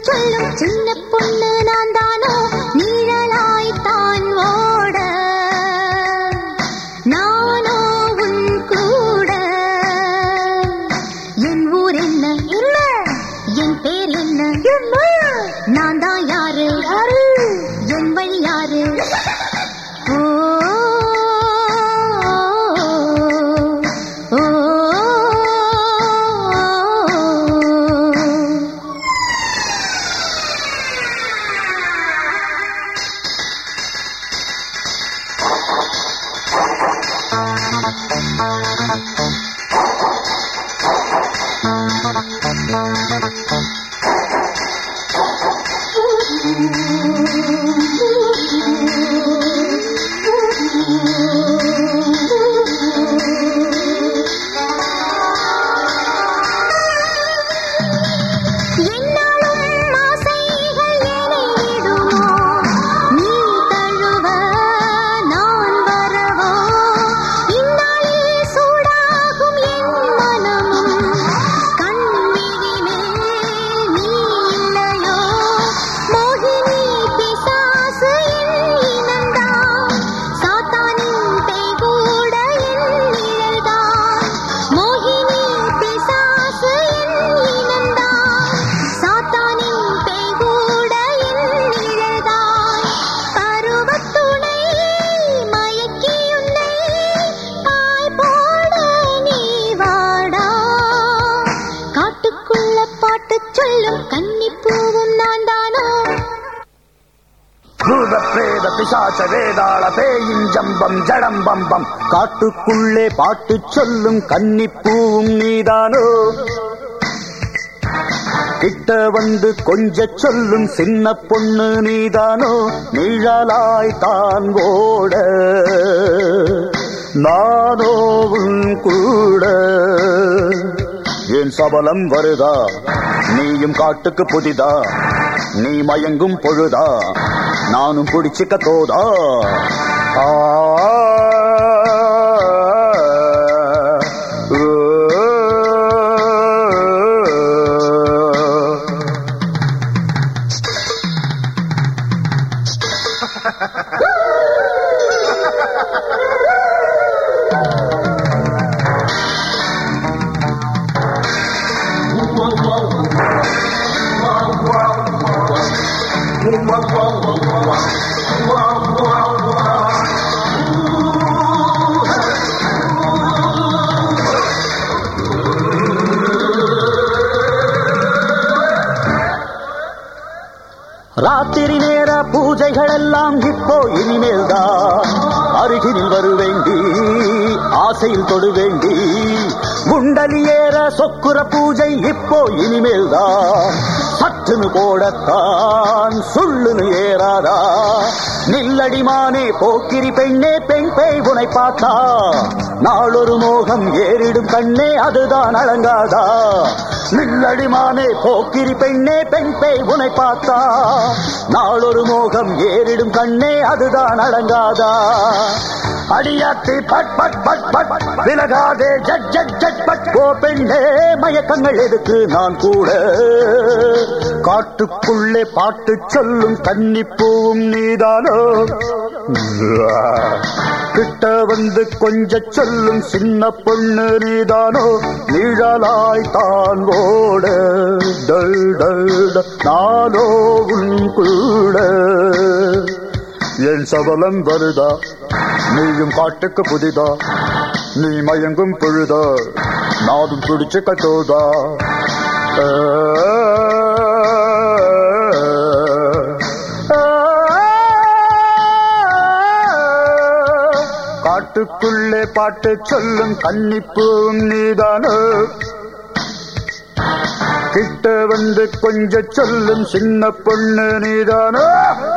சொல்லும் சின்ன பொண்ணு நான் தானோ நீழலாய்த்தான் ஓட நானோ உன் கூட. என் ஊர் என்ன என்ன, என் பேர் என்ன என்ன, நான் தான் யாரு யாரு, என் வழி யாரு. ஓ ஜடம்பம்பம் காட்டுக்குள்ளே பாட்டு சொல்லும் கன்னிப்பூவும் நீதானோ. கிட்ட வந்து கொஞ்ச சொல்லும் சின்ன பொண்ணு நீதானோ நிழலாய் தான் ஓட நானோ உன் கூட. என் சபலம் வருதா நீயும் காட்டுக்கு புதிதா, நீ மயங்கும் பொழுதா நானும் பிடிச்சிக்க தோதா. ராத்திரி நேர பூஜைகள் எல்லாம் இப்போ இனிமேல்தான் அருகினில் வருவேண்டி, ஆசையில் தொடுவேண்டி. குண்டலி ஏற சொக்குற பூஜை இப்போ இனிமேல்தான் சற்றுன்னு போடத்தான் சொல்லுன்னு ஏறாதா. நில்லடிமானே போக்கிரி பெண்ணே, பெண் பேய் உனை பார்த்தா நாளொரு மோகம் ஏறிடும் கண்ணே, அதுதான் அடங்காதா. நில்லடிமானே போக்கிரி பெண்ணே, பெண் பேய் உனை பார்த்தா நாளொரு மோகம் ஏறிடும் கண்ணே, அதுதான் அடங்காதா. அடியாத்தி பட் பட் பட் பட் விலகாதே ஜட் ஜட் ஜட் பட். ஓ பெண்ணே மயக்கங்கள் எதுக்கு நான் கூட. காட்டுக்குள்ளே பாட்டு சொல்லும் கன்னிப்பூவும் நீதானோ. கிட்ட வந்து கொஞ்ச சொல்லும் சின்ன பொண்ணு நீதானோ நிழலாய் தான் ஓட நானோ உன் கூட. என் சபலம் வருதா நீயும் காட்டுக்கு புதிதா, நீ மயங்கும் பொழுதா நானும் துடிச்சு கட்டோதா. காட்டுக்குள்ளே பாட்டு சொல்லும் கன்னிப்பூவும் நீதானோ. கிட்ட வந்து கொஞ்ச சொல்லும் சின்ன பொண்ணு நீதானோ.